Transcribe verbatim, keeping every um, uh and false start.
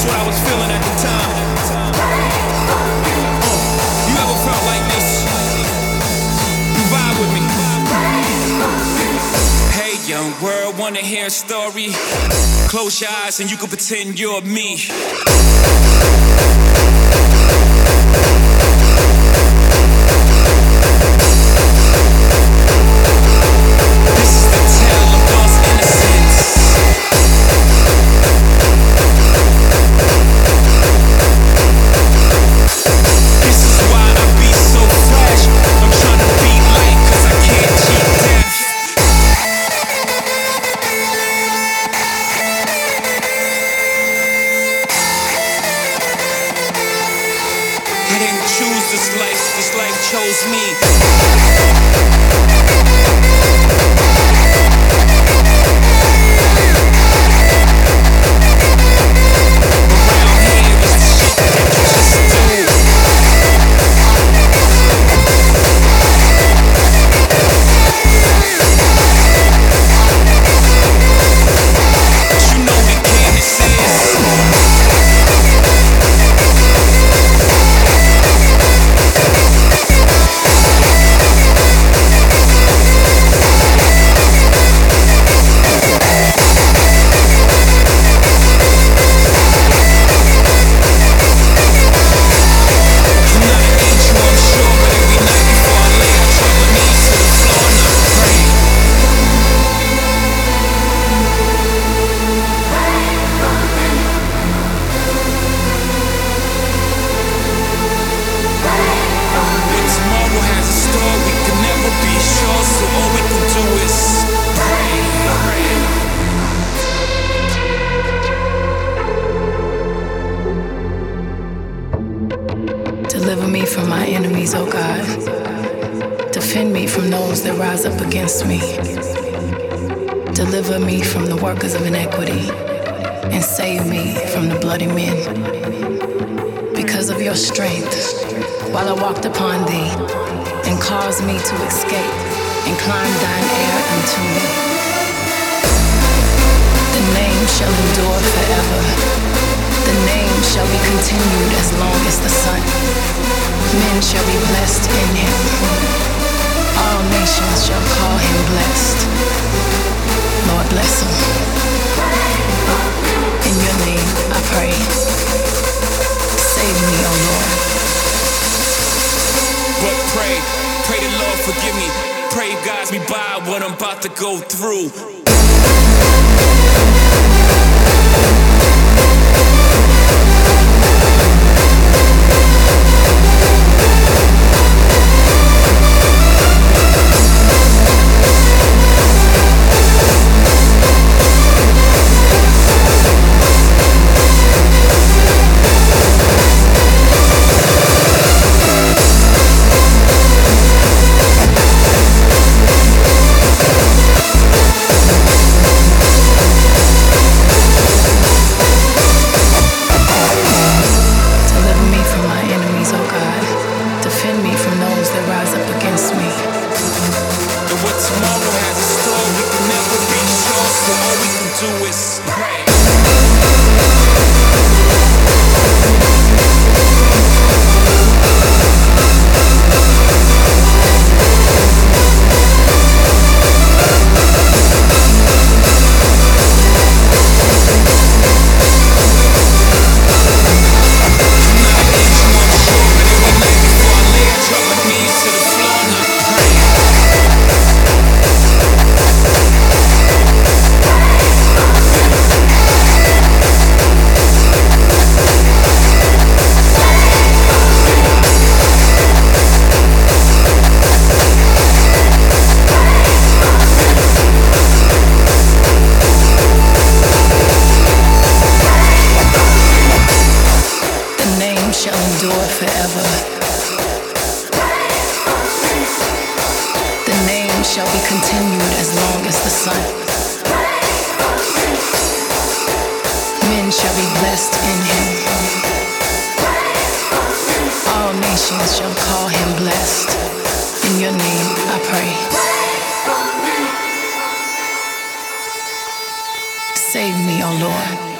what I was feeling at the time. Uh, you ever felt like this? You vibe with me. Hey, young world, wanna hear a story? Close your eyes and you can pretend you're me. This is the tale of lost innocence. This is why I be so fresh. I'm trying to beat life cause I can't cheat death. I didn't choose this life, this life chose me. Deliver me from my enemies, O God. Defend me from those that rise up against me. Deliver me from the workers of iniquity and save me from the bloody men. Because of your strength, while I walked upon thee and caused me to escape and climb thine air unto me. The name shall endure forever. The name shall be continued as long as the sun. Men shall be blessed in him. All nations shall call him blessed. Lord, bless him. In your name I pray. Save me, O Lord. But pray, pray the Lord forgive me. Pray guides me by what I'm about to go through. Shall be continued as long as the sun. Men shall be blessed in him. All nations shall call him blessed. In your name I pray. Save me, O Lord.